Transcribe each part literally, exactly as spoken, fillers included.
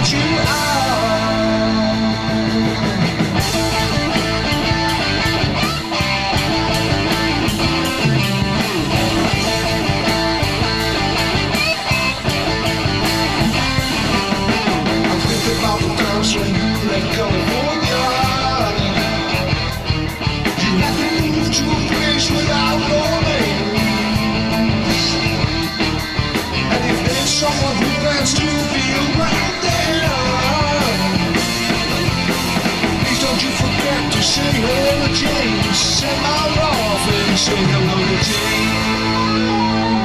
you are. I think about the times when you left California. You had to move to a place without no names. And if there's someone who plans to be around there, please don't you forget to say hello to James. Send my love and say hello to James.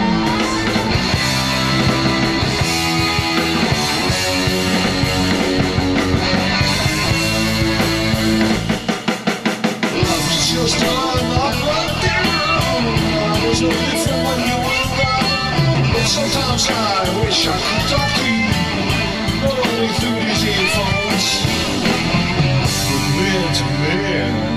Just on up and down. I was no different when you were around. But sometimes I wish I could talk to you, not only through these earphones, but man to man.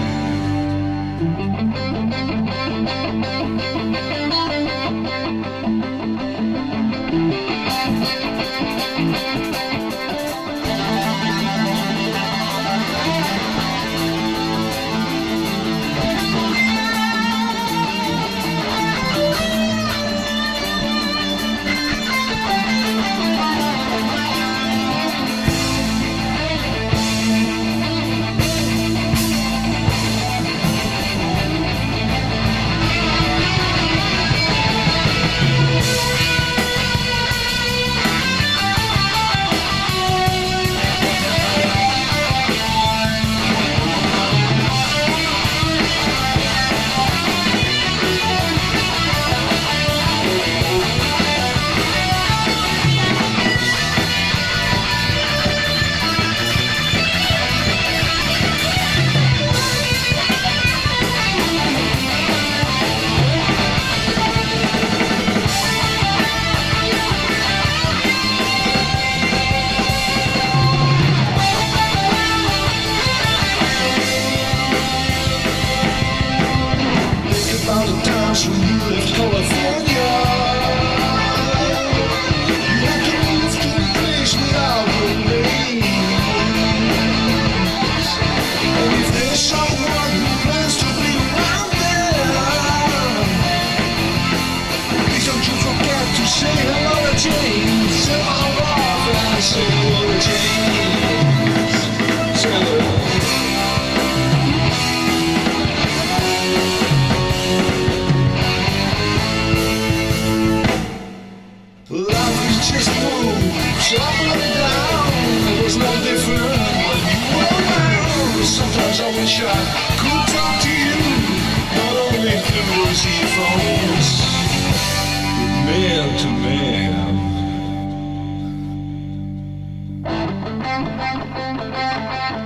When you left California, you had to move to a place without your names. And if there's someone who plans to be around there, please don't you forget to say hello to James. Say my love and say hello to James. Say hello. Life is just moves up and down. It was no different when you were around. Sometimes I wish I could talk to you, not only through those earphones, but man to man.